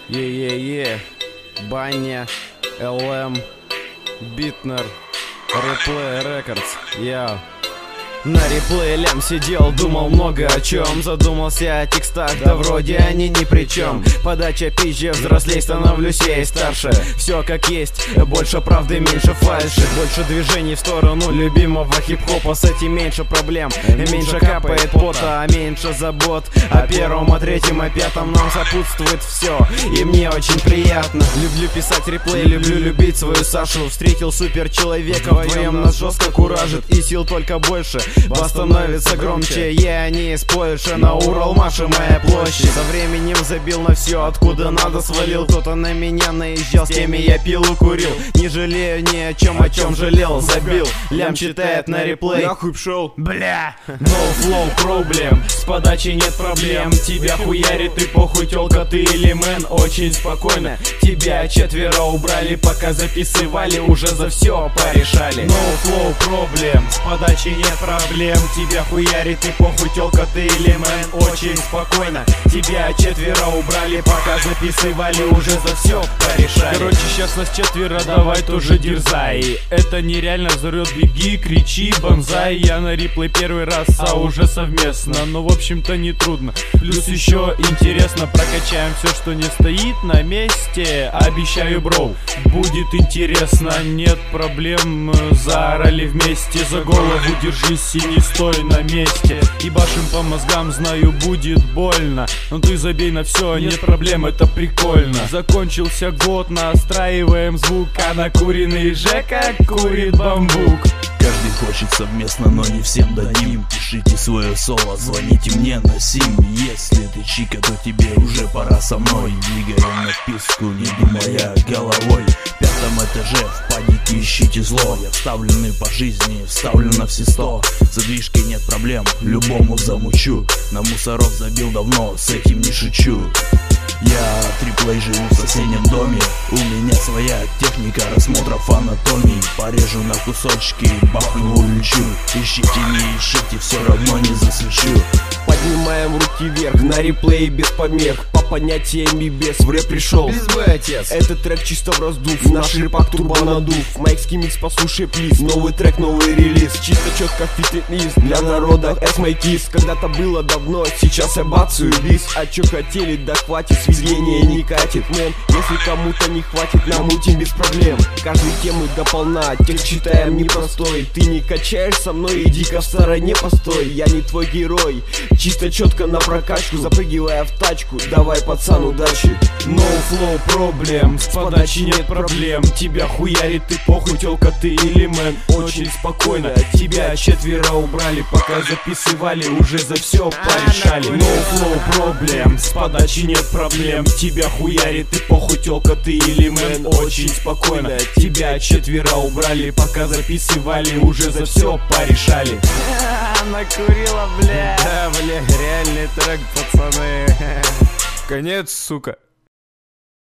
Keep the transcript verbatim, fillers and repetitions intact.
Е-е-е, Баня, эл эм, Битнер, Replay Records, я. На реплее лям сидел, думал много о чем. Задумался о текстах, да вроде они ни при чем. Подача пизже, взрослей становлюсь я и старше. Все как есть, больше правды, меньше фальши. Больше движений в сторону любимого хип-хопа. С этим меньше проблем, меньше капает пота, а меньше забот. О первом, о третьем, о пятом нам сопутствует все, и мне очень приятно. Люблю писать реплей, люблю любить свою Сашу. Встретил супер человека, вдвоем нас жестко куражит, и сил только больше. Бас становится громче, я не из Польши, на Урал, Маша, моя площадь. Со временем забил на все, откуда надо свалил. Кто-то на меня наезжал, с кеми я пил и курил. Не жалею ни о чем, о чем жалел, забил. Лям читает на реплей, нахуй пшел, бля. No flow problem, с подачей нет проблем. Тебя хуярит и похуй, тёлка ты или мэн. Очень спокойно, тебя четверо убрали, пока записывали, уже за все порешали. No flow problem, с подачей нет проблем. Тебя хуярит и похуй, тёлка ты или мэн. Очень спокойно, тебя четверо убрали, пока записывали, уже за все порешали. Короче, сейчас нас четверо, давай тоже дерзай. Это нереально взорвет, беги, кричи, бонзай. Я на реплей первый раз, а уже совместно. Но в общем-то не трудно. Плюс еще интересно, прокачаем все, что не стоит на месте. Обещаю, бро, будет интересно. Нет проблем, заорали вместе. За голову держись и не стой на месте. И башим по мозгам, знаю, будет больно. Но ты забей на все, нет проблем, это прикольно. Закончился год, настраиваем звук, а накуренный Жека курит бамбук. Каждый хочет совместно, но не всем дадим. Пишите свое соло, звоните мне на сим. Если ты чика, то тебе уже пора со мной. Двигаем на вписку, не думая головой. В пятом этаже в падике ищите зло. Я вставленный по жизни, вставлен на все сто. Задвижки нет проблем, любому замучу. На мусоров забил давно, с этим не шучу. Я триплей, живу в соседнем доме. У меня своя техника рассмотров анатомий. Порежу на кусочки, бахну, улечу. Ищите, не ищите, все равно не засвечу. Поднимаем руки вверх, на реплей без помех. По понятиям и без, в рэп пришел Без бы, отец. Этот трек чисто в раздув, наш рэпак турбо надув. Майкский микс, послушай, плиз. Новый трек, новый релиз. Чисто четко фитнес для народа, это мой кис. Когда-то было давно, сейчас я бацаю бис. А чё хотели, да хватит, сведения не катит, мэн. Если кому-то не хватит, намутим без проблем. Каждой темы до полна, текст читаем непростой. Ты не качаешь со мной, иди-ка в стороне постой. Я не твой герой, чисто четко на прокачку, запрыгивая в тачку, давай, пацан, удачи. No flow problem, с подачей нет проблем. Тебя хуярит и похуй, тёлка ты или мэн. Очень спокойно, тебя четверо убрали, пока записывали, уже за все порешали. No flow problem, с подачей нет проблем. Тебя хуярит и похуй, тёлка ты или мэн. Очень спокойно, тебя четверо убрали, пока записывали, уже за все порешали. Накурила, бля. Да, бля, реальный трек, пацаны. Конец, сука.